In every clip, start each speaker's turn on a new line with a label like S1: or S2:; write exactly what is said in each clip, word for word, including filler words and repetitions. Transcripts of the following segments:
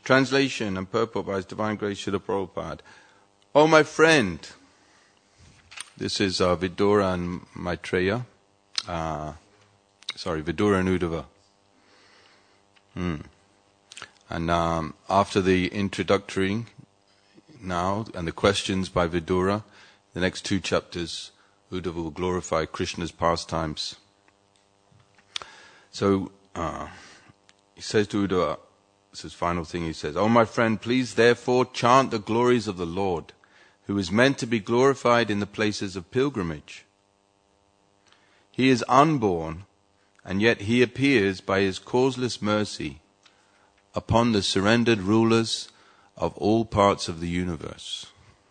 S1: Translation and purport by His Divine Grace Srila Prabhupada. Oh, my friend, this is uh, Vidura and Maitreya. Uh, sorry, Vidura and Uddhava. Hmm. And um, after the introductory now and the questions by Vidura, the next two chapters, Uddhava will glorify Krishna's pastimes. So uh, he says to Uddhava, this is the final thing he says, "Oh, my friend, please therefore chant the glories of the Lord, who is meant to be glorified in the places of pilgrimage. He is unborn, and yet he appears by his causeless mercy upon the surrendered rulers of all parts of the universe.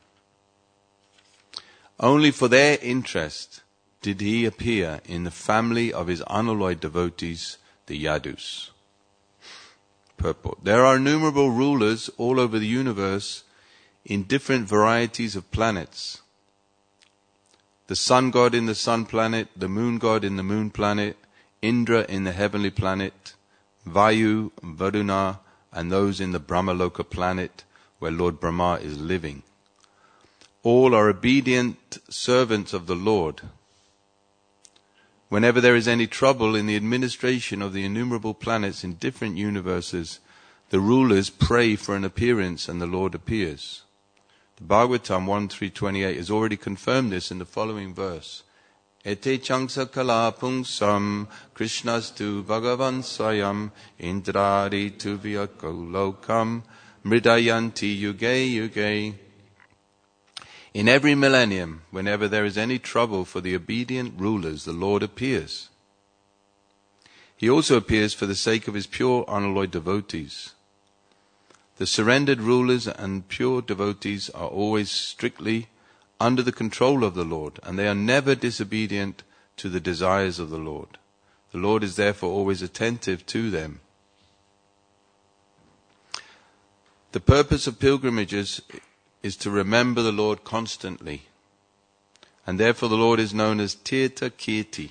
S1: Only for their interest did he appear in the family of his unalloyed devotees, the Yadus." Purport. There are innumerable rulers all over the universe in different varieties of planets. The sun god in the sun planet, the moon god in the moon planet, Indra in the heavenly planet, Vayu, Varuna, and those in the Brahmaloka planet where Lord Brahma is living. All are obedient servants of the Lord. Whenever there is any trouble in the administration of the innumerable planets in different universes, the rulers pray for an appearance and the Lord appears. The Bhagavatam one three twenty-eight has already confirmed this in the following verse. Ete changsa kala pungsam krishnastu bhagavan swayam indrari tuvyakam mridayanti yuge yuge. In every millennium, whenever there is any trouble for the obedient rulers, the Lord appears. He also appears for the sake of his pure unalloyed devotees. The surrendered rulers and pure devotees are always strictly under the control of the Lord, and they are never disobedient to the desires of the Lord. The Lord is therefore always attentive to them. The purpose of pilgrimages is to remember the Lord constantly, and therefore the Lord is known as Tirtha Kirti.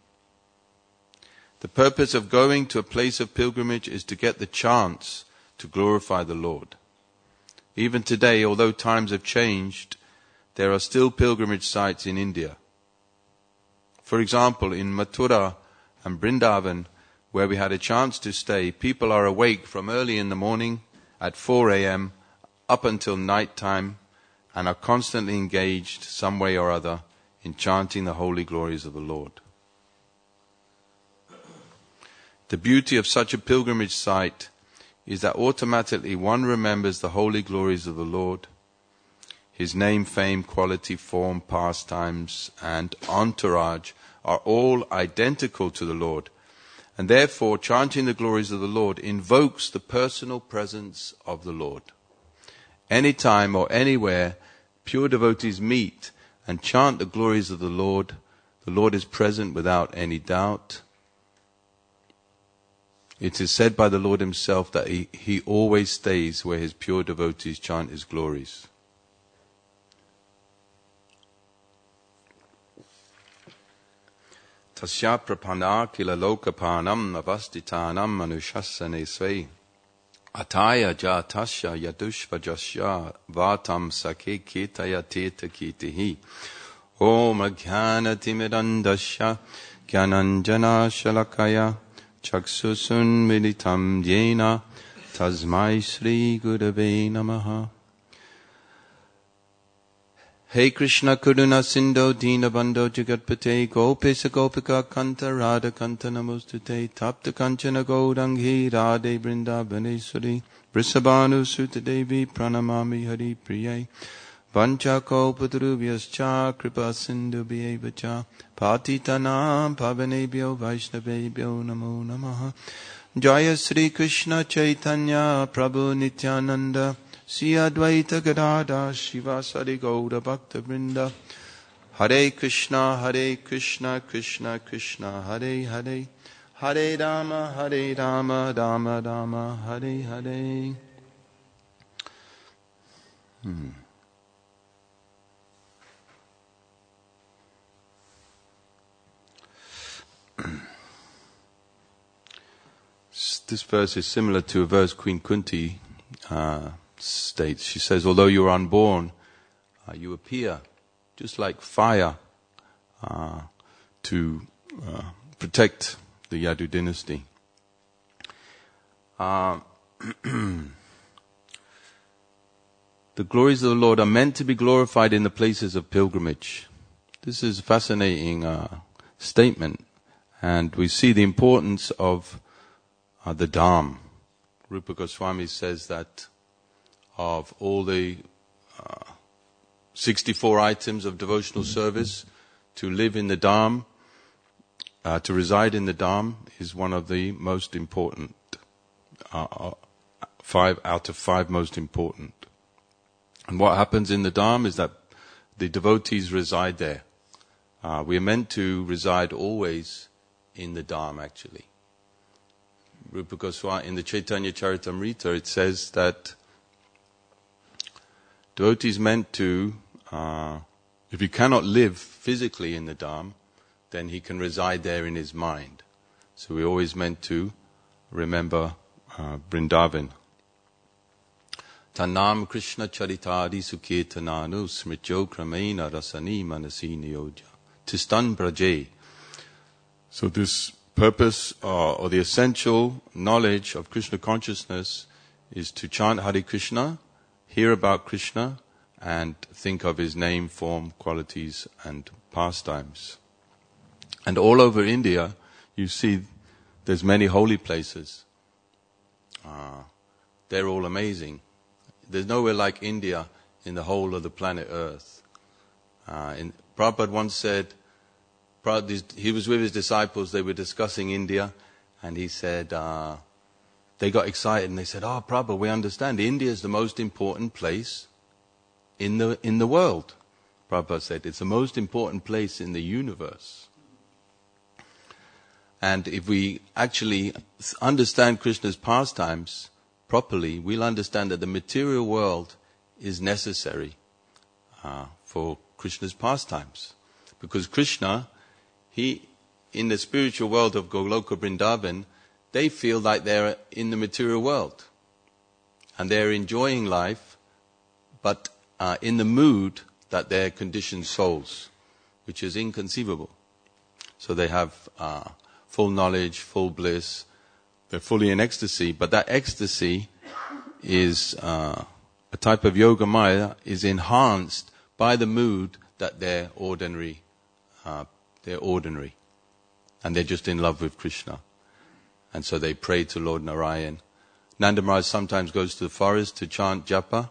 S1: The purpose of going to a place of pilgrimage is to get the chance to glorify the Lord. Even today, although times have changed, there are still pilgrimage sites in India. For example, in Mathura and Vrindavan, where we had a chance to stay, people are awake from early in the morning at four a.m. up until night time and are constantly engaged some way or other in chanting the holy glories of the Lord. The beauty of such a pilgrimage site is that automatically one remembers the holy glories of the Lord, his name, fame, quality, form, pastimes, and entourage are all identical to the Lord, and therefore chanting the glories of the Lord invokes the personal presence of the Lord. Anytime or anywhere pure devotees meet and chant the glories of the Lord, the Lord is present without any doubt. It is said by the Lord himself that he, he always stays where his pure devotees chant his glories. Tasya prapana kila lokapanam navastitanam manushasane svei. Ataya jatasya yadushvajasya vatam sake kitaya teta kitihi. Om ajnana timidandasya gyananjana shalakaya chaksusun militam yena tasmai Sri Gurave Namaha. Hey Krishna Karuna Sindho Dina Bandho Jagatpate Gopisa Gopika Kanta Radha Kanta Namostute Tapta Kanchana Gauranghi Radhe Vrindavaneswari Vrisabhanu Sutta Devi Pranamami Hari Priye Vancha Kalpatarubhyascha Kripa Sindhu Bhyevacha Patitanam Pavanebhyo Vaishnavebhyo Namo Namaha. Jaya Sri Krishna Chaitanya Prabhu Nityananda Sri Advaita Gadada Shivasari Gaura Bhakta Vrinda. Hare Krishna, Hare Krishna, Krishna Krishna, Hare Hare. Hare Rama, Hare Rama, Rama Rama, Hare Hare. Hmm. This verse is similar to a verse Queen Kunti uh, states. She says, although you are unborn, uh, you appear just like fire uh, to uh, protect the Yadu dynasty. Uh, the glories of the Lord are meant to be glorified in the places of pilgrimage. This is a fascinating uh, statement, and we see the importance of uh, the Dham. Rupa Goswami says that of all the uh, sixty-four items of devotional service, to live in the Dham, uh, to reside in the Dham is one of the most important, uh, five out of five most important. And what happens in the Dham is that the devotees reside there. Uh, we are meant to reside always in the Dham, actually. Rupa Goswami, in the Chaitanya Charitamrita, it says that devotees meant to, uh, if he cannot live physically in the Dham, then he can reside there in his mind. So we're always meant to remember uh, Vrindavan. Tanam Krishna Charitadi Sukirtananu Smrityo Kramena Rasani Manasi Niyoja Tistan Braje. So this purpose uh, or the essential knowledge of Krishna consciousness is to chant Hare Krishna, hear about Krishna, and think of his name, form, qualities, and pastimes. And all over India, you see there's many holy places. Uh, they're all amazing. There's nowhere like India in the whole of the planet Earth. Uh, in, Prabhupada once said, he was with his disciples, they were discussing India, and he said, uh, they got excited and they said, oh, Prabhupada, we understand India is the most important place in the in the world. Prabhupada said, it's the most important place in the universe. And if we actually understand Krishna's pastimes properly, we'll understand that the material world is necessary uh, for Krishna's pastimes. Because Krishna, he, in the spiritual world of Goloka Vrindavan, they feel like they're in the material world. And they're enjoying life, but uh, in the mood that they're conditioned souls, which is inconceivable. So they have uh, full knowledge, full bliss, they're fully in ecstasy, but that ecstasy is uh, a type of yoga maya, is enhanced by the mood that they're ordinary, uh, they're ordinary, and they're just in love with Krishna. And so they pray to Lord Narayan. Nanda Maharaj sometimes goes to the forest to chant japa.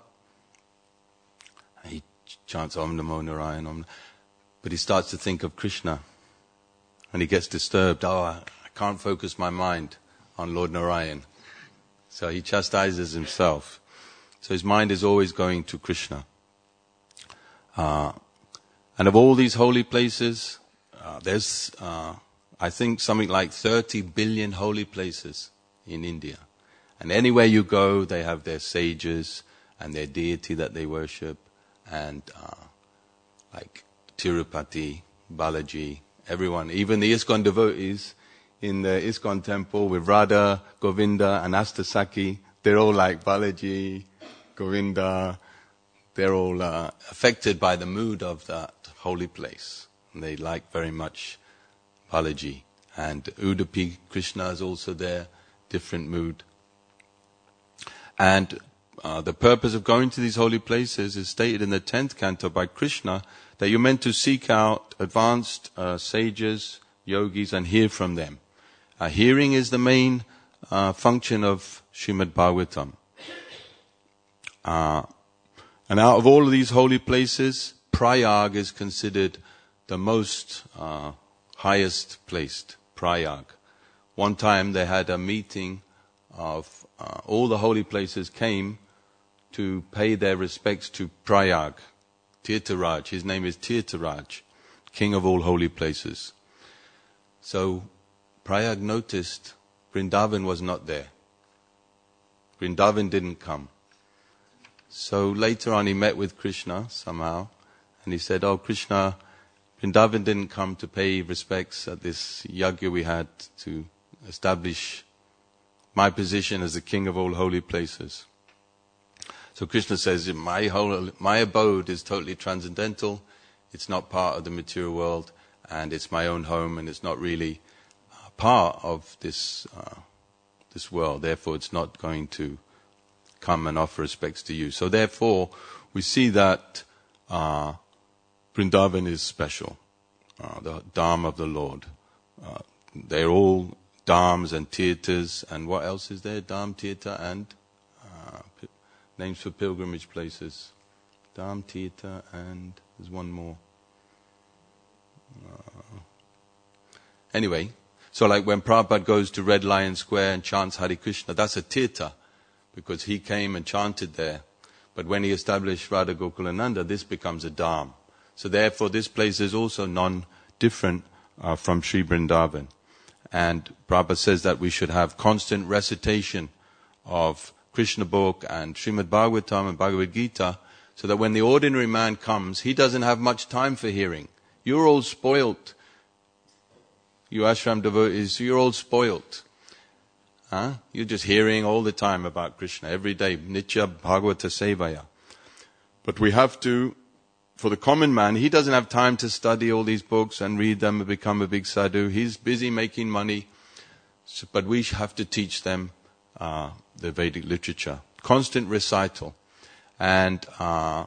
S1: He chants Om Namo Narayan, Om, but he starts to think of Krishna. And he gets disturbed. Oh, I, I can't focus my mind on Lord Narayan. So he chastises himself. So his mind is always going to Krishna. Uh, and of all these holy places, uh, there's, uh, I think, something like thirty billion holy places in India. And anywhere you go, they have their sages and their deity that they worship. And uh, like Tirupati, Balaji, everyone, even the ISKCON devotees in the ISKCON temple with Radha, Govinda and Astasaki, they're all like Balaji, Govinda. They're all uh, affected by the mood of that holy place. And they like very much Balaji. And Udupi Krishna is also there, different mood. And uh, the purpose of going to these holy places is stated in the tenth canto by Krishna, that you're meant to seek out advanced uh, sages, yogis, and hear from them. Uh, hearing is the main uh, function of Srimad Bhagavatam. Uh, and out of all of these holy places, Prayag is considered the most uh, highest placed, Prayag. One time they had a meeting of uh, all the holy places came to pay their respects to Prayag. Tirtharaj, his name is Tirtharaj, king of all holy places. So Prayag noticed Vrindavan was not there. Vrindavan didn't come. So later on he met with Krishna somehow, and he said, oh Krishna, Vrindavan didn't come to pay respects at this yagya we had to establish my position as the king of all holy places. So Krishna says, my whole, my abode is totally transcendental. It's not part of the material world, and it's my own home, and it's not really uh, part of this uh, this world. Therefore, it's not going to come and offer respects to you. So therefore, we see that uh, Vrindavan is special, uh, the Dham of the Lord. Uh, they're all Dhams and Tirthas, and what else is there? Dham, Tirtha, and uh, p- names for pilgrimage places. Dham, Tirtha, and there's one more. Uh, anyway, so like when Prabhupada goes to Red Lion Square and chants Hare Krishna, that's a Tirtha, because he came and chanted there. But when he established Radha Gokulananda, this becomes a Dham. So therefore this place is also non-different uh, from Sri Vrindavan. And Prabhupada says that we should have constant recitation of Krishna book and Srimad Bhagavatam and Bhagavad Gita, so that when the ordinary man comes, he doesn't have much time for hearing. You're all spoilt. You ashram devotees, you're all spoilt. Huh? You're just hearing all the time about Krishna, every day, Nitya Bhagavata Sevaya. But we have to, for the common man, he doesn't have time to study all these books and read them and become a big sadhu. He's busy making money. So, but we have to teach them uh, the Vedic literature. Constant recital. And uh,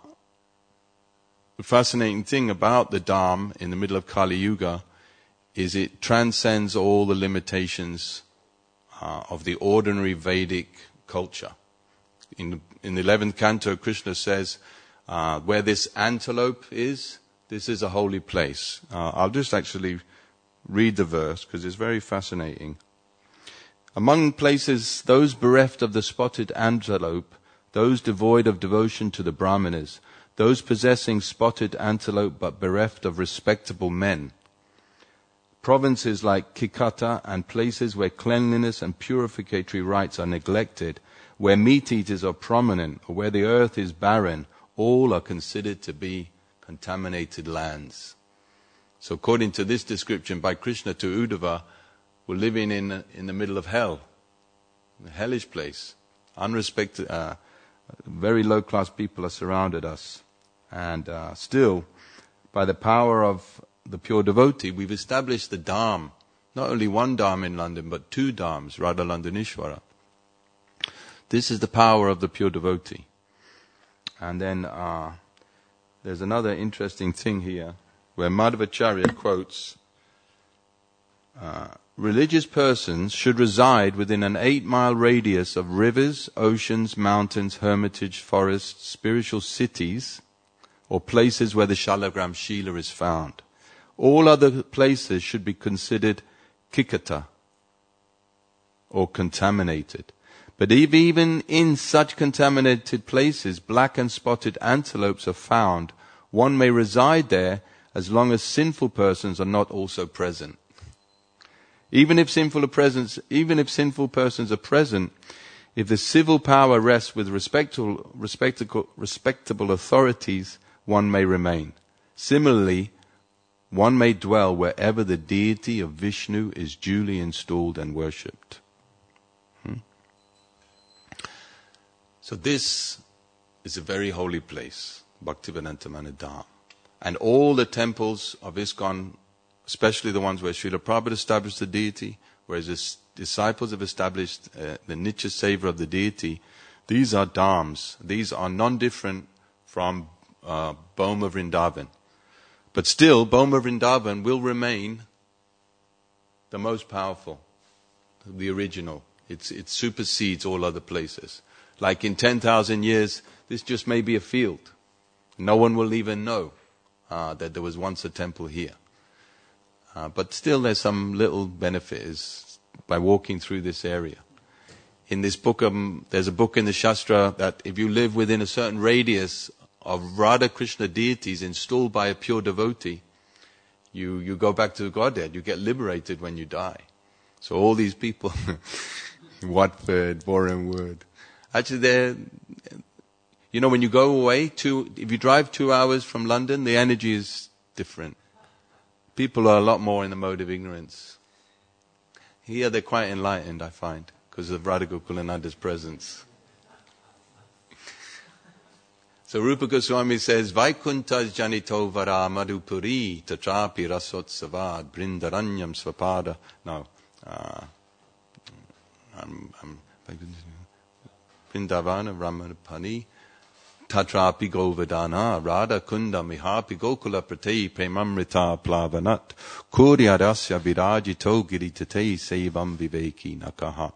S1: the fascinating thing about the Dham in the middle of Kali Yuga is it transcends all the limitations uh, of the ordinary Vedic culture. In the, in the eleventh canto, Krishna says, uh, where this antelope is, this is a holy place. Uh, I'll just actually read the verse because it's very fascinating. Among places, those bereft of the spotted antelope, those devoid of devotion to the Brahmanas, those possessing spotted antelope but bereft of respectable men, provinces like Kikata and places where cleanliness and purificatory rites are neglected, where meat-eaters are prominent, or where the earth is barren, all are considered to be contaminated lands. So according to this description by Krishna to Uddhava, we're living in in the middle of hell, a hellish place. Unrespected, uh, very low-class people are surrounded us. And uh, still, by the power of the pure devotee, we've established the Dham. Not only one Dham in London, but two Dhams, Radha Landanishwara. This is the power of the pure devotee. And then uh, there's another interesting thing here, where Madhvacharya quotes, uh, religious persons should reside within an eight-mile radius of rivers, oceans, mountains, hermitage, forests, spiritual cities, or places where the Shalagram Shila is found. All other places should be considered kikata, or contaminated. But if even in such contaminated places black and spotted antelopes are found, one may reside there as long as sinful persons are not also present. Even if sinful presence, even if sinful persons are present, if the civil power rests with respectable, respectable, respectable authorities, one may remain. Similarly, one may dwell wherever the deity of Vishnu is duly installed and worshipped. Hmm? So this is a very holy place, Bhaktivedanta Dham. And all the temples of ISKCON, especially the ones where Srila Prabhupada established the deity, whereas his disciples have established uh, the Nitya Seva of the deity, these are Dhams. These are non-different from uh, Boma Vrindavan. But still, Boma Vrindavan will remain the most powerful, the original. It's, it supersedes all other places. Like in ten thousand years, this just may be a field. No one will even know uh, that there was once a temple here. Uh, but still there's some little benefit is by walking through this area. In this book, um, there's a book in the Shastra that if you live within a certain radius of Radha Krishna deities installed by a pure devotee, you, you go back to Godhead. You get liberated when you die. So all these people, Watford, Borehamwood, actually they're, you know, when you go away, two, if you drive two hours from London, the energy is different. People are a lot more in the mode of ignorance. Here they're quite enlightened, I find, because of Radha Gokulananda's presence. So Rupa Goswami says, Vaikuntas janito vara madhupuri tatrapi rasotsavad brindaranyam swapada. No. Uh, I'm, I'm, Vrindavana Ramanapani Tatrapi Govardhana Radha Kunda Mihapi Gokula Prate Premamrita Plavanat Kuryadasya Virajito Giritate Sevam Viveki Nakaha.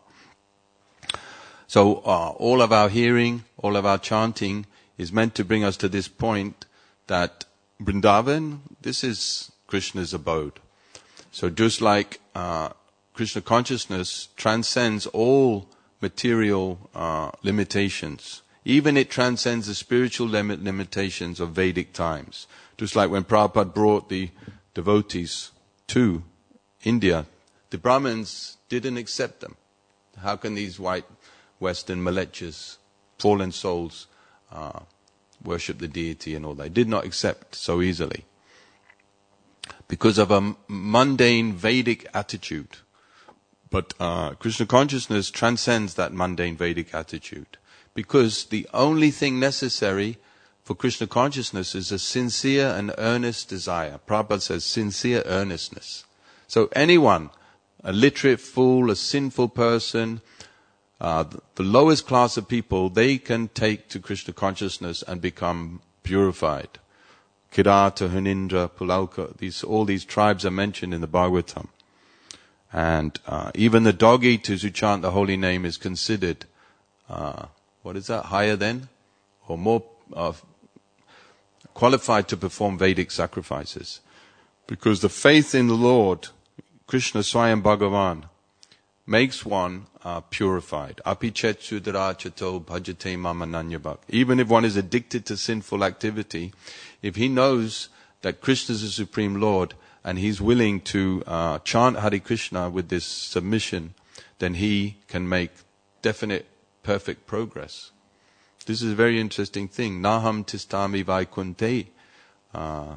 S1: So uh, all of our hearing, all of our chanting is meant to bring us to this point that Vrindavan, this is Krishna's abode. So just like uh, Krishna consciousness transcends all material uh, limitations. Even it transcends the spiritual limit limitations of Vedic times. Just like when Prabhupada brought the devotees to India, the Brahmins didn't accept them. How can these white Western malechas, fallen souls, uh, worship the deity and all that? They did not accept so easily. Because of a mundane Vedic attitude. But uh, Krishna consciousness transcends that mundane Vedic attitude. Because the only thing necessary for Krishna consciousness is a sincere and earnest desire. Prabhupada says sincere earnestness. So anyone, a literate fool, a sinful person, uh, the lowest class of people, they can take to Krishna consciousness and become purified. Kirata, Hunindra, Pulauka, these, all these tribes are mentioned in the Bhagavatam. And uh, even the dog eaters who chant the holy name is considered, uh, what is that, higher than? Or more uh, qualified to perform Vedic sacrifices. Because the faith in the Lord, Krishna Swayam Bhagavan, makes one uh, purified. Api chet sudara chato bhajate mamananyabhak. Even if one is addicted to sinful activity, if he knows that Krishna is the Supreme Lord, and he's willing to uh, chant Hare Krishna with this submission, then he can make definite, perfect progress. This is a very interesting thing. Naham tistami vaikunte. Uh,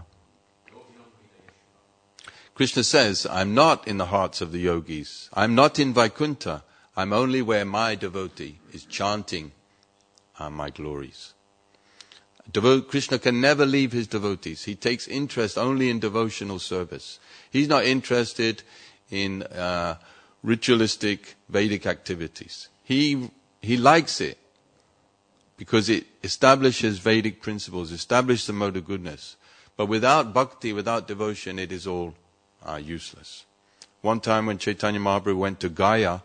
S1: Krishna says, I'm not in the hearts of the yogis. I'm not in Vaikuntha. I'm only where my devotee is chanting uh, my glories. Devo- Krishna can never leave his devotees. He takes interest only in devotional service. He's not interested in uh, ritualistic Vedic activities. He he likes it because it establishes Vedic principles, establishes the mode of goodness. But without bhakti, without devotion, it is all uh, useless. One time when Chaitanya Mahaprabhu went to Gaya,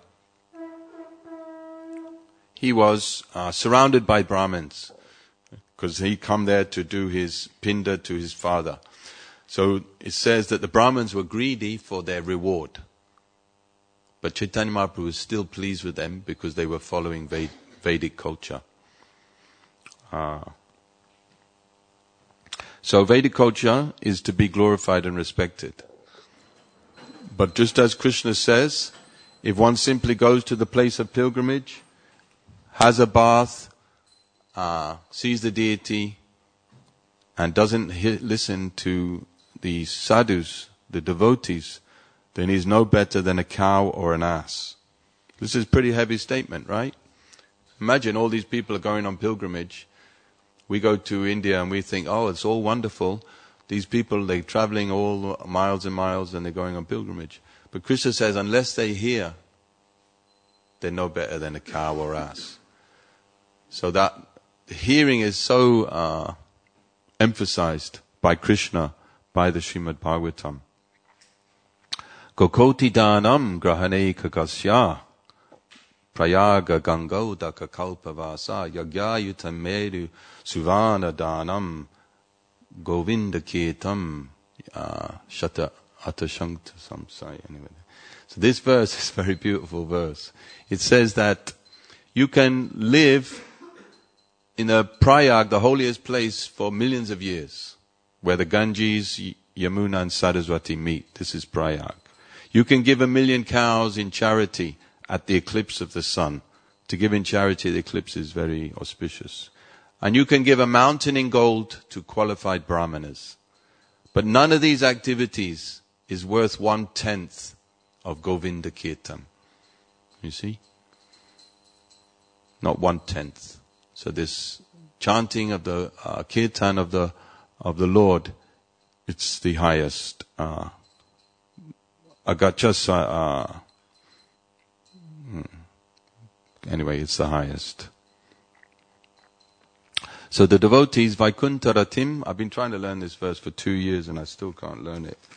S1: he was uh, surrounded by Brahmins, because he'd come there to do his pinda to his father. So it says that the Brahmins were greedy for their reward. But Chaitanya Mahaprabhu was still pleased with them because they were following Ved- Vedic culture. Uh, so Vedic culture is to be glorified and respected. But just as Krishna says, if one simply goes to the place of pilgrimage, has a bath, Uh, sees the deity and doesn't he- listen to the sadhus, the devotees, then he's no better than a cow or an ass. This is a pretty heavy statement, right? Imagine all these people are going on pilgrimage. We go to India and we think, oh, it's all wonderful. These people, they're traveling all miles and miles and they're going on pilgrimage. But Krishna says, unless they hear, they're no better than a cow or ass. So that hearing is so uh, emphasized by Krishna, by the Srimad Bhagavatam. Kokoti danam grahane kakasya prayaga gangodaka kalpavasa yagyayutam meru suvana danam govinda kirtam uh, shata atashankta samsaya. Anyway. So this verse is a very beautiful verse. It says that you can live in a Prayag, the holiest place, for millions of years, where the Ganges, Yamuna and Saraswati meet. This is Prayag. You can give a million cows in charity at the eclipse of the sun. To give in charity, the eclipse is very auspicious. And you can give a mountain in gold to qualified brahmanas. But none of these activities is worth one-tenth of Govinda Kirtan. You see? Not one-tenth. So this chanting of the uh, kirtan of the of the Lord, it's the highest. Uh, agachasa. Uh, anyway, it's the highest. So the devotees, Vaikuntha Ratim, I've been trying to learn this verse for two years and I still can't learn it.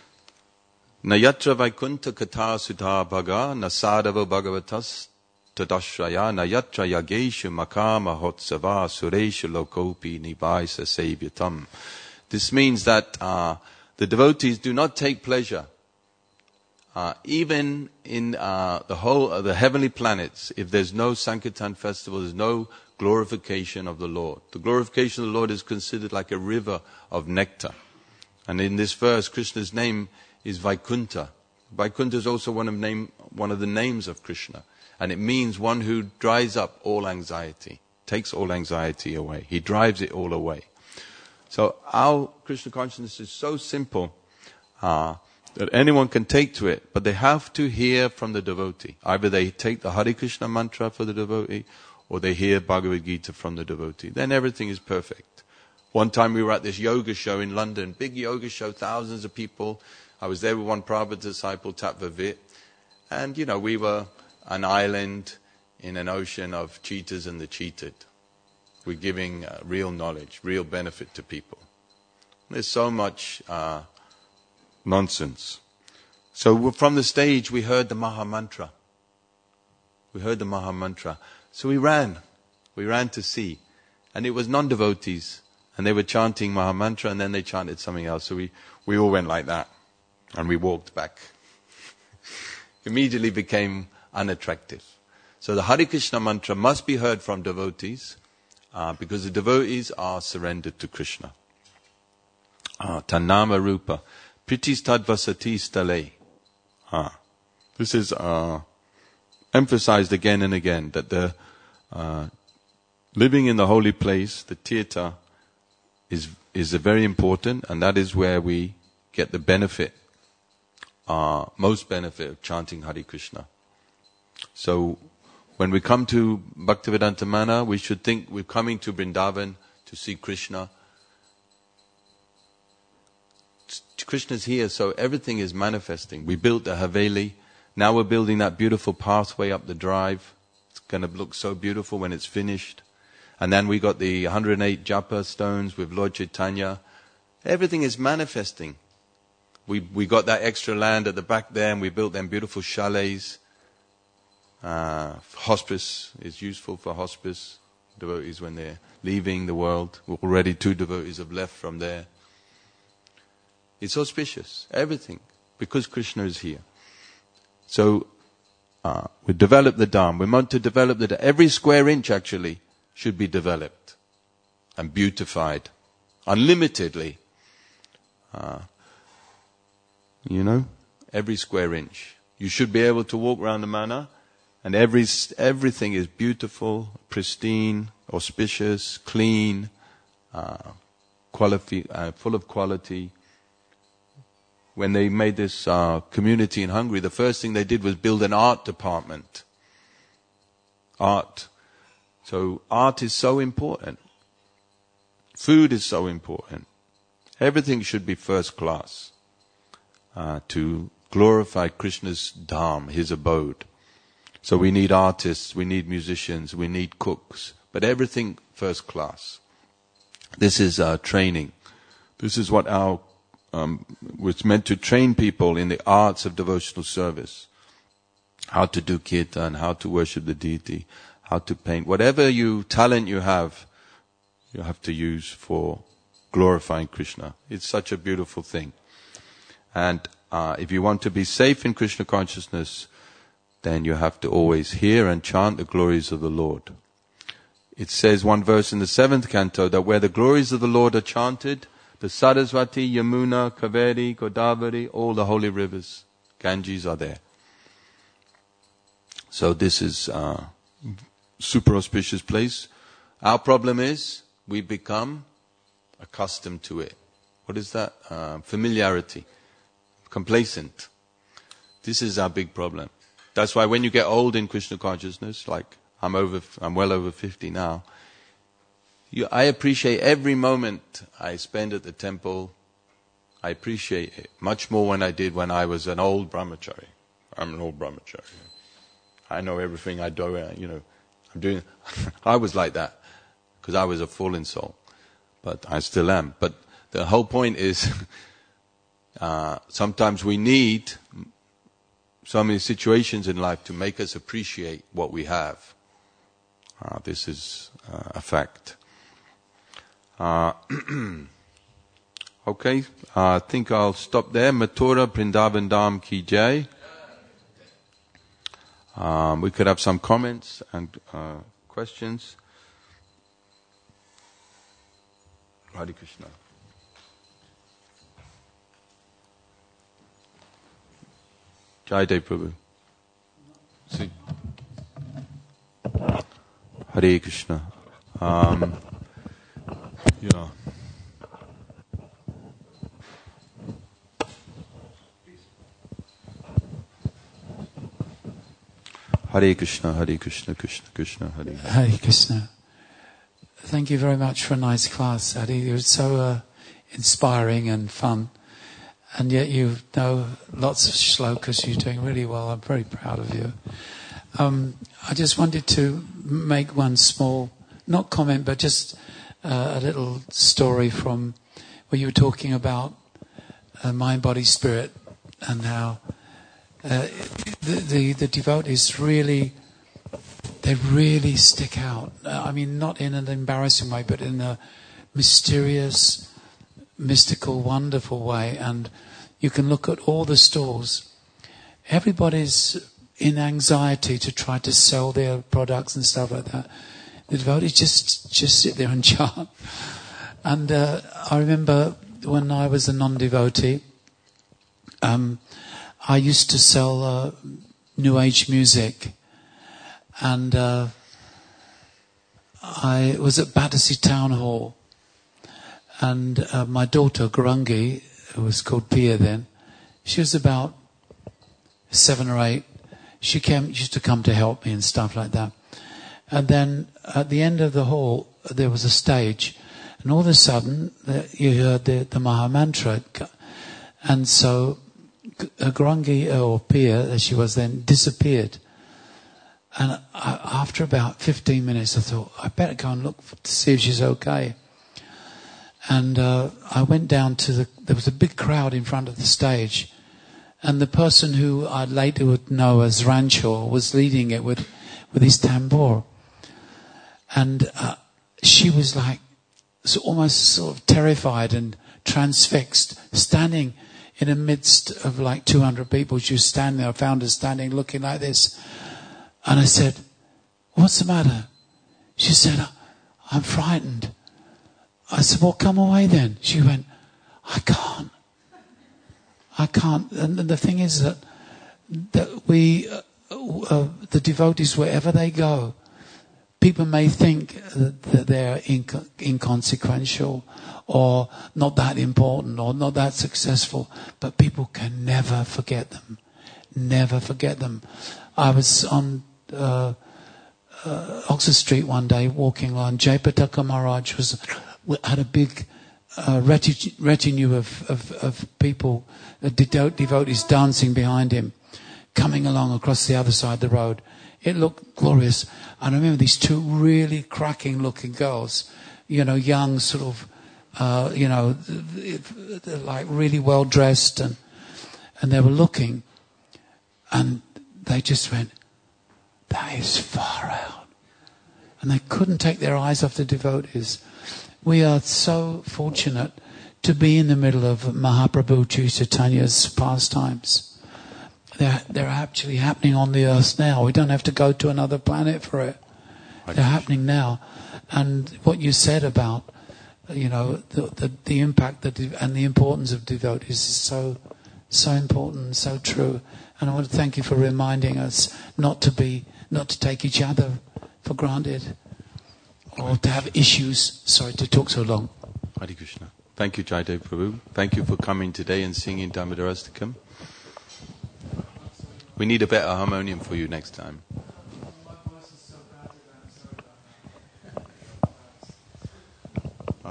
S1: Nayatra Vaikuntha Katha Sudha Bhaga Nasadava Bhagavatas Tadashraya Nayatra Yageshu Makama Hotsava Sureshu Lokopi Nivaisa Sevyatam. This means that uh, the devotees do not take pleasure. Uh, even in uh, the whole uh, the heavenly planets, if there's no Sankirtan festival, there's no glorification of the Lord. The glorification of the Lord is considered like a river of nectar. And in this verse, Krishna's name is Vaikuntha. Vaikuntha is also one of name one of the names of Krishna, and it means one who dries up all anxiety, takes all anxiety away. He drives it all away. So our Krishna consciousness is so simple uh, that anyone can take to it, but they have to hear from the devotee. Either they take the Hare Krishna mantra for the devotee, or they hear Bhagavad Gita from the devotee. Then everything is perfect. One time we were at this yoga show in London, big yoga show, thousands of people. I was there with one Prabhupada disciple, Tattva Vit, and you know, we were an island in an ocean of cheaters and the cheated. We're giving uh, real knowledge, real benefit to people. There's so much uh, nonsense. So from the stage we heard the Maha Mantra. We heard the Maha Mantra. So we ran. We ran to see. And it was non-devotees. And they were chanting Maha Mantra and then they chanted something else. So we, we all went like that. And we walked back. Immediately became unattractive. So the Hare Krishna mantra must be heard from devotees. Uh, because the devotees are surrendered to Krishna. Uh, Tannama Rupa. Pritis Tadvasati Stale. Ah. This is uh, emphasized again and again, that the uh, living in the holy place, the tirtha, is is very important, and that is where we get the benefit, uh, most benefit of chanting Hare Krishna. So when we come to Bhaktivedanta Mana, we should think we're coming to Vrindavan to see Krishna. Krishna's here, so everything is manifesting. We built the Haveli. Now we're building that beautiful pathway up the drive. It's going to look so beautiful when it's finished. And then we got the one hundred eight japa stones with Lord Chaitanya. Everything is manifesting. We we got that extra land at the back there, and we built them beautiful chalets. Uh, hospice is useful for hospice devotees when they're leaving the world. Already two devotees have left from there. It's auspicious, everything, because Krishna is here. So uh, we develop the Dham. We want to develop the Dham. Every square inch actually should be developed and beautified, unlimitedly. Uh, you know, every square inch. You should be able to walk around the mana, and every everything is beautiful, pristine, auspicious, clean, uh, quality, uh, full of quality. When they made this uh, community in Hungary, the first thing they did was build an art department. Art. So art is so important. Food is so important. Everything should be first class uh, to glorify Krishna's dham, his abode. So we need artists, we need musicians, we need cooks, but everything first class. This is our training. This is what our um, was meant to train people in the arts of devotional service. How to do kirtan, how to worship the deity, how to paint. Whatever you talent you have, you have to use for glorifying Krishna. It's such a beautiful thing. And uh, if you want to be safe in Krishna consciousness, then you have to always hear and chant the glories of the Lord. It says one verse in the seventh canto that where the glories of the Lord are chanted, the Saraswati, Yamuna, Kaveri, Godavari, all the holy rivers, Ganges are there. So this is a super auspicious place. Our problem is we become accustomed to it. What is that? Uh, familiarity. Complacent. This is our big problem. That's why when you get old in Krishna consciousness, like I'm over, I'm well over fifty now, You, I appreciate every moment I spend at the temple. I appreciate it much more than I did when I was an old brahmachari. I'm an old brahmachari. I know everything I do, you know. I'm doing. I was like that because I was a fallen soul, but I still am. But the whole point is, uh, sometimes we need so many situations in life to make us appreciate what we have. Uh, this is uh, a fact. Uh, okay, uh, I think I'll stop there. Mathura Vrindavan Dham Ki Jai. Um, we could have some comments and uh, questions. Hare Krishna. Jai Dev Prabhu. See. Hare Krishna. Um, yeah. Hare Krishna, Hare Krishna, Krishna Krishna, Hare Hare.
S2: Hare Krishna. Thank you very much for a nice class, Adi. It was so uh, inspiring and fun. And yet you know lots of shlokas. You're doing really well. I'm very proud of you. Um, I just wanted to make one small, not comment, but just uh, a little story from where you were talking about uh, mind, body, spirit, and how Uh, the, the the devotees really, they really stick out. Uh, I mean, not in an embarrassing way, but in a mysterious, mystical, wonderful way. And you can look at all the stalls. Everybody's in anxiety to try to sell their products and stuff like that. The devotees just just sit there and chant. And uh, I remember when I was a non-devotee, um, I used to sell uh, New Age music, and uh, I was at Battersea Town Hall, and uh, my daughter Gurungi, who was called Pia then, she was about seven or eight. She came, used to come to help me and stuff like that. And then at the end of the hall, there was a stage, and all of a sudden you heard the, the Maha Mantra, and so Gurungi, or Pia, as she was then, disappeared. And I, after about fifteen minutes, I thought, I better go and look to see if she's okay. And uh, I went down to the, there was a big crowd in front of the stage. And the person who I later would know as Rancho was leading it with, with his tambour. And uh, she was like, so almost sort of terrified and transfixed, standing in the midst of like two hundred people. She was standing there. I found her standing looking like this. And I said, what's the matter? She said, I'm frightened. I said, well, come away then. She went, I can't. I can't. And the thing is that, that we, uh, uh, the devotees, wherever they go, people may think that, that they're inco- inconsequential or not that important or not that successful, but people can never forget them. Never forget them. I was on uh, uh, Oxford Street one day walking along. Jayapataka Maharaj was, had a big uh, retinue, retinue of, of, of people, uh, devotees dancing behind him, coming along across the other side of the road. It looked glorious. And I remember these two really cracking looking girls, you know, young, sort of, uh, you know, like really well dressed, and and they were looking, and they just went, that is far out. And they couldn't take their eyes off the devotees. We are so fortunate to be in the middle of Mahaprabhu Chaitanya's pastimes. They're, they're actually happening on the earth now. We don't have to go to another planet for it. They're happening now. And what you said about, you know, the the, the impact that and the importance of devotees is so, so important, so true. And I want to thank you for reminding us not to be, not to take each other for granted, or to have issues. Sorry to talk so long.
S1: Hare Krishna. Thank you, Jai Dev Prabhu. Thank you for coming today and singing Damodarastakam. We need a better harmonium for you next time.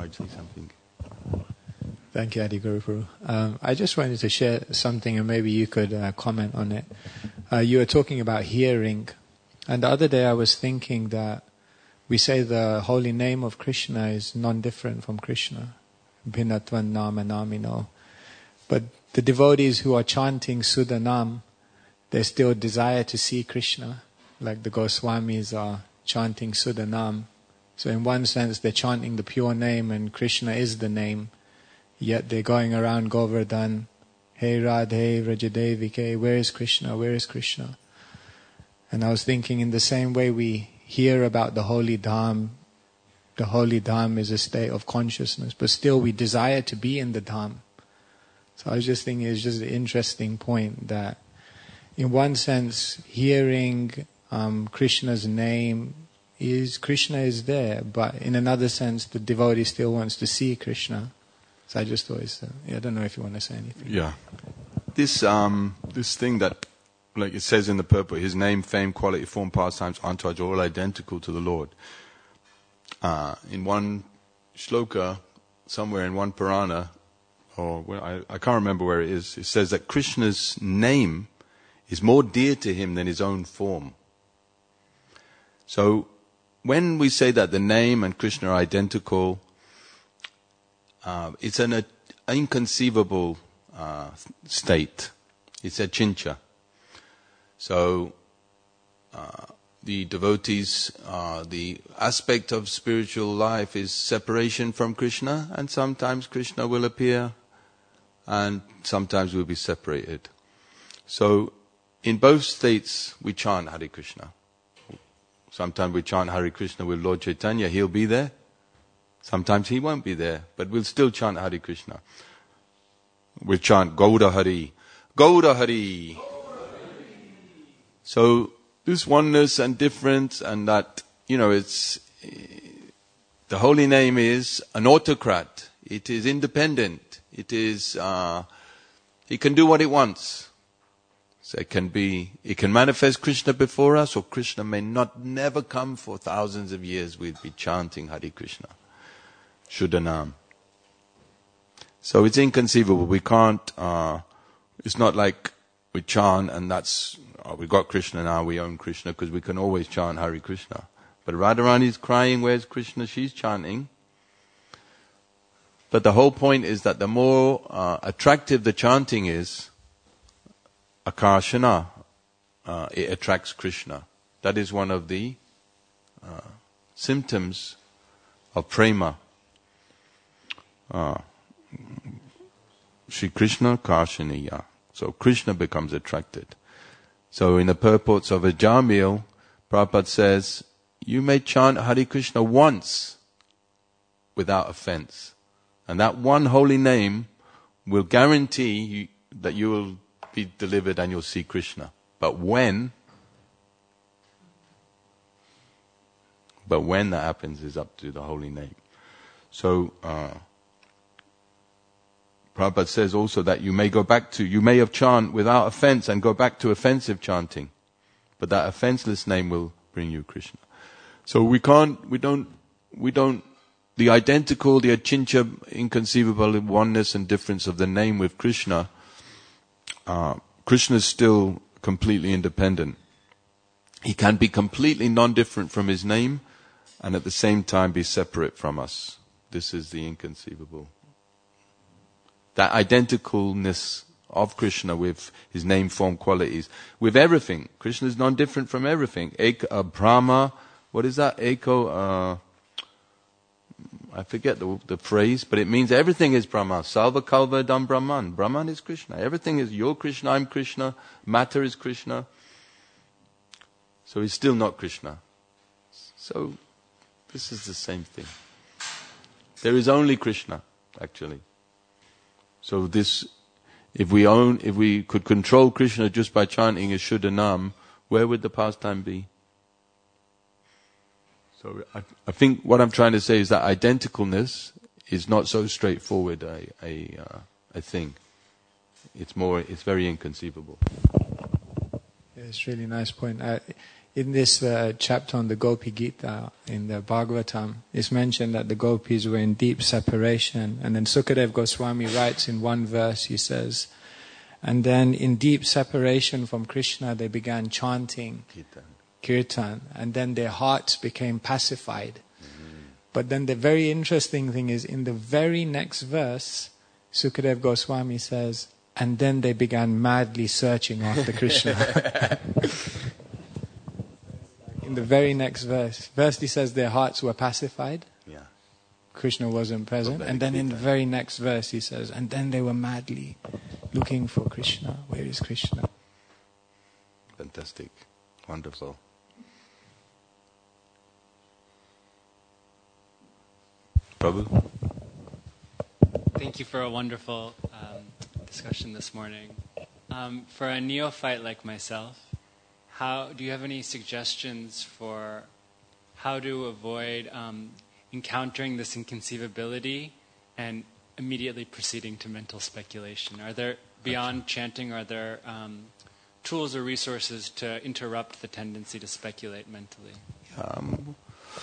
S1: Maharaj say something.
S3: Thank you, Adi Gurupuru. Um, I just wanted to share something, and maybe you could uh, comment on it. Uh, you were talking about hearing, and the other day I was thinking that we say the holy name of Krishna is non-different from Krishna, Bhinatvan Nama Namino. But the devotees who are chanting Sudanam, they still desire to see Krishna, like the Goswamis are chanting Sudanam. So in one sense, they're chanting the pure name, and Krishna is the name. Yet they're going around Govardhan, Hey Radhe, Vrajadevike, where is Krishna, where is Krishna? And I was thinking, in the same way we hear about the holy Dham, the holy Dham is a state of consciousness, but still we desire to be in the Dham. So I was just thinking, it's just an interesting point that in one sense, hearing um, Krishna's name is, Krishna is there, but in another sense, the devotee still wants to see Krishna. So I just thought, it's, uh, yeah, I don't know if you want to say anything.
S1: Yeah. This um, this thing that, like it says in the purport, his name, fame, quality, form, pastimes, entourage are all identical to the Lord. Uh, in one shloka, somewhere in one Purana, or well, I, I can't remember where it is, it says that Krishna's name is more dear to him than his own form. So when we say that the name and Krishna are identical, uh, it's an uh, inconceivable uh, state. It's a chincha. So uh, the devotees, uh, the aspect of spiritual life is separation from Krishna, and sometimes Krishna will appear and sometimes we'll be separated. So in both states we chant Hare Krishna. Sometimes we chant Hare Krishna with Lord Chaitanya, he'll be there. Sometimes he won't be there, but we'll still chant Hare Krishna. We'll chant Gauda Hari, Gauda Hari. So this oneness and difference, and that, you know, it's, the holy name is an autocrat. It is independent. It is, uh, it can do what it wants. So it can be, it can manifest Krishna before us, or Krishna may not never come for thousands of years. We'd be chanting Hare Krishna, Shuddhanam. So it's inconceivable. We can't, uh, it's not like we chant and that's, oh, we got Krishna now, we own Krishna, because we can always chant Hare Krishna. But Radharani's crying, where's Krishna? She's chanting. But the whole point is that the more uh, attractive the chanting is, Akarshana, uh, it attracts Krishna. That is one of the uh, symptoms of prema. Uh, Shri Krishna Karshaniya. So Krishna becomes attracted. So in the purports of Ajamil, Prabhupada says, you may chant Hare Krishna once without offense. And that one holy name will guarantee you, that you will be delivered and you'll see Krishna. But when, but when that happens is up to the holy name. So, uh, Prabhupada says also that you may go back to, you may have chant without offense and go back to offensive chanting. But that offenseless name will bring you Krishna. So we can't, we don't, we don't, the identical, the achincha, inconceivable oneness and difference of the name with Krishna, uh, Krishna is still completely independent. He can be completely non-different from his name and at the same time be separate from us. This is the inconceivable. That identicalness of Krishna with his name, form, qualities, with everything. Krishna is non-different from everything. Eka, uh, Brahma, what is that? Eko, uh, I forget the, the phrase, but it means everything is Brahma. Salva Kalva Dam Brahman. Brahman is Krishna. Everything is you're Krishna, I'm Krishna, matter is Krishna. So he's still not Krishna. So this is the same thing. There is only Krishna, actually. So this, if we own, if we could control Krishna just by chanting his Shuddhanam, where would the pastime be? So I, I think what I'm trying to say is that identicalness is not so straightforward a a, uh, a thing. It's more, it's very inconceivable.
S3: Yeah, it's a really nice point. Uh, in this uh, chapter on the Gopi Gita in the Bhagavatam, it's mentioned that the gopis were in deep separation. And then Sukadev Goswami writes in one verse, he says, and then in deep separation from Krishna, they began chanting Kirtan, kirtan and then their hearts became pacified. Mm-hmm. But then the very interesting thing is, in the very next verse, Sukadev Goswami says, and then they began madly searching after Krishna. In the very next verse, first he says their hearts were pacified. Yeah. Krishna wasn't present. And then in the very next verse he says, and then they were madly looking for Krishna. Where is Krishna?
S1: Fantastic. Wonderful. Prabhu?
S4: Thank you for a wonderful um, discussion this morning. Um, for a neophyte like myself, how do you have any suggestions for how to avoid um, encountering this inconceivability and immediately proceeding to mental speculation? Are there, beyond chanting, are there um, tools or resources to interrupt the tendency to speculate mentally?
S1: Um,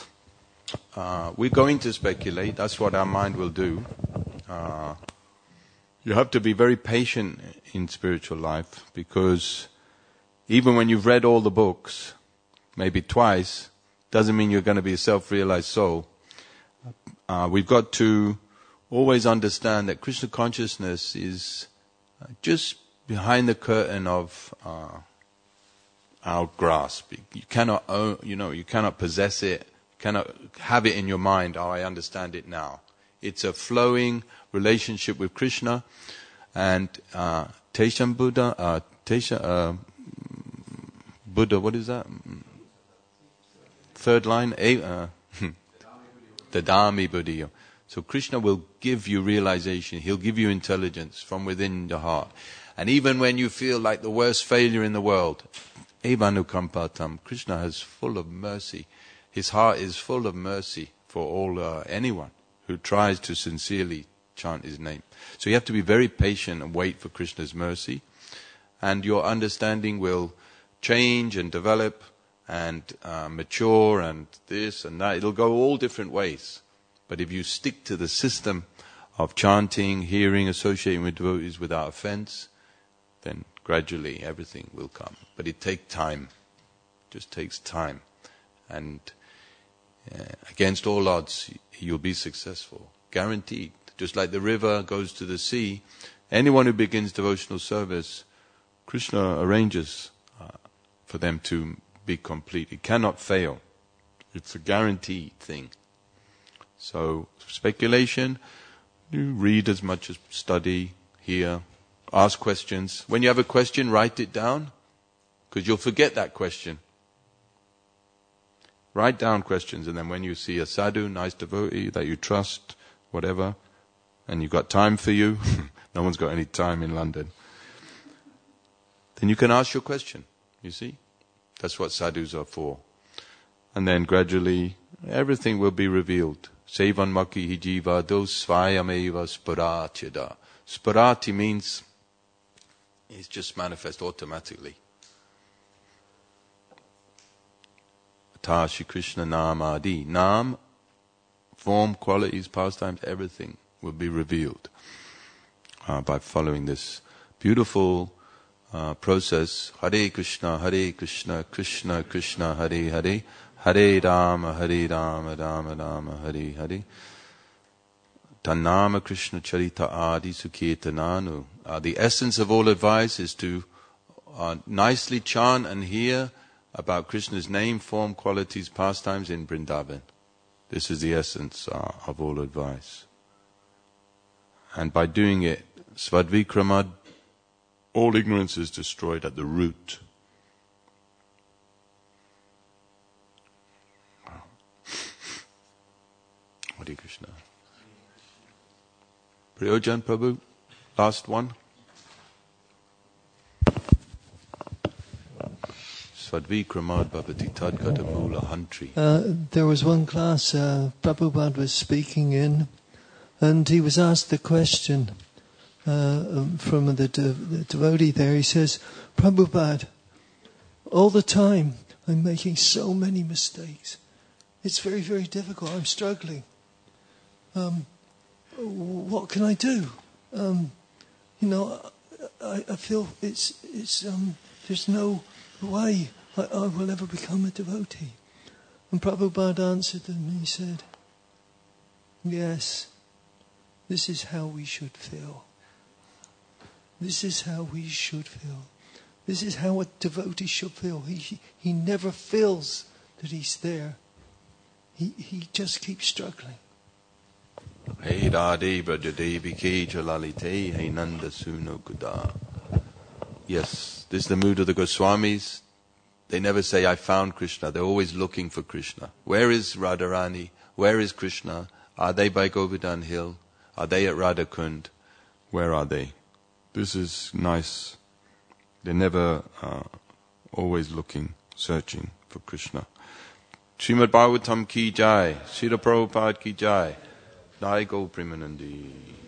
S1: uh, we're going to speculate. That's what our mind will do. Uh, you have to be very patient in spiritual life, because even when you've read all the books, maybe twice, doesn't mean you're going to be a self-realized soul. Uh, we've got to always understand that Krishna consciousness is just behind the curtain of uh, our grasp. You cannot own, you know, you cannot possess it, cannot have it in your mind. Oh, I understand it now. It's a flowing relationship with Krishna, and uh, Tesham Buddha, uh, Tesha. Uh, Buddha, what is that? Third line, uh, Dadami Buddha. So Krishna will give you realization. He'll give you intelligence from within the heart. And even when you feel like the worst failure in the world, Evanukampatam, Krishna is full of mercy. His heart is full of mercy for all uh, anyone who tries to sincerely chant his name. So you have to be very patient and wait for Krishna's mercy. And your understanding will change and develop and uh, mature and this and that. It'll go all different ways. But if you stick to the system of chanting, hearing, associating with devotees without offense, then gradually everything will come. But it takes time. It just takes time. And uh, against all odds, you'll be successful. Guaranteed. Just like the river goes to the sea, anyone who begins devotional service, Krishna arranges for them to be complete. It cannot fail. It's a guaranteed thing. So, speculation, you read as much as study, hear, ask questions. When you have a question, write it down, because you'll forget that question. Write down questions, and then when you see a sadhu, nice devotee that you trust, whatever, and you've got time for you, no one's got any time in London, then you can ask your question. You see? That's what sadhus are for. And then gradually, everything will be revealed. Sevan maki hi jiva dos svayameva sparatyada. Sparati means it's just manifest automatically. Tashi Krishna Nam Adi. Nam, form, qualities, pastimes, everything will be revealed uh, by following this beautiful Uh, process. Hare Krishna, Hare Krishna, Krishna Krishna, Hare Hare, Hare Rama, Hare Rama, Rama Rama, Hare Hare. Tannama Krishna Charita Adi Sukirtananu. Uh, the essence of all advice is to uh, nicely chant and hear about Krishna's name, form, qualities, pastimes in Vrindavan. This is the essence uh, of all advice. And by doing it, Svadvikramad, all ignorance is destroyed at the root. Wow. Hare Krishna. Prayojan Prabhu, last one. Svadvikramad bhavati tadgata mula hantri.
S5: There was one class uh, Prabhupada was speaking in, and he was asked the question uh, from the, de- the devotee there. He says, Prabhupada, all the time I'm making so many mistakes. It's very, very difficult. I'm struggling. Um, what can I do? Um, you know, I, I feel it's it's um, there's no way I, I will ever become a devotee. And Prabhupada answered them and he said, yes, this is how we should feel. This is how we should feel. This is how a devotee should feel. He he never feels that he's there. He he just keeps struggling.
S1: Hey Radhe Brajadevi Ke Jalalite Hey Nanda Suno Kuda. Yes, this is the mood of the Goswamis. They never say, I found Krishna. They're always looking for Krishna. Where is Radharani? Where is Krishna? Are they by Govardhan Hill? Are they at Radhakund? Where are they? This is nice. They're never uh, always looking, searching for Krishna. Srimad Bhagavatam ki jai. Srila Prabhupada ki jai. Nai Go Premanandi.